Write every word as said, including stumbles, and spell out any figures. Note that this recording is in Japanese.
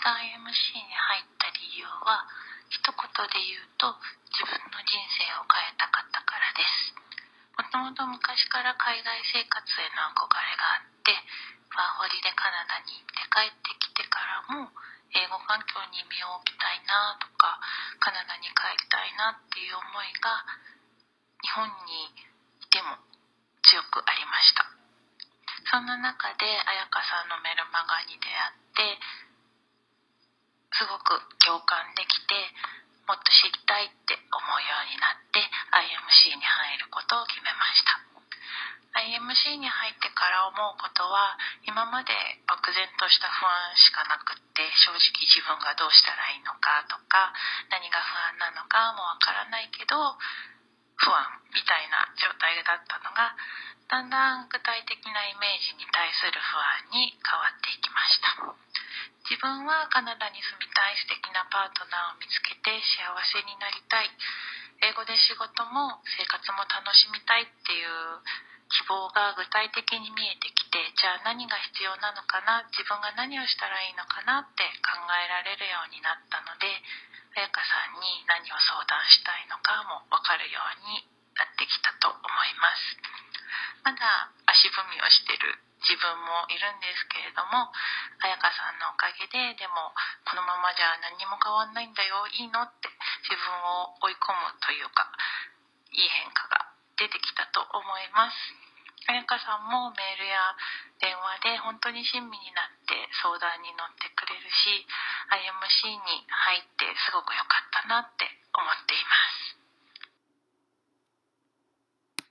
が アイエムシー に入った理由は、一言で言うと自分の人生を変えたかったからです。もともと昔から海外生活への憧れがあって、ワーホリでカナダに行って帰ってきてからも英語環境に身を置きたいなとか、カナダに帰りたいなっていう思いが日本にいても強くありました。そんな中で彩香さんのメルマガに出会ってすごく共感できて、もっと知りたいって思うようになって アイエムシー に入ることを決めました。 アイエムシー に入ってから思うことは、今まで漠然とした不安しかなくって、正直自分がどうしたらいいのかとか、何が不安なのかもわからないけど不安みたいな状態だったのが、だんだん具体的なイメージに対する不安に変わっていきました。自分はカナダに住みたい、素敵なパートナーを見つけて幸せになりたい、英語で仕事も生活も楽しみたいっていう希望が具体的に見えてきて、じゃあ何が必要なのかな、自分が何をしたらいいのかなって考えられるようになったので、彩香さんに何を相談したいのかも分かるようになってきたと思います。まだ足踏みをしてる自分もいるんですけれども、彩香さんのおかげで、でもこのままじゃ何も変わんないんだよ、いいのって自分を追い込むというか、いい変化が出てきたと思います。彩香さんもメールや電話で本当に親身になって相談に乗ってくれるし、 アイエムシー に入ってすごく良かったなって思っています。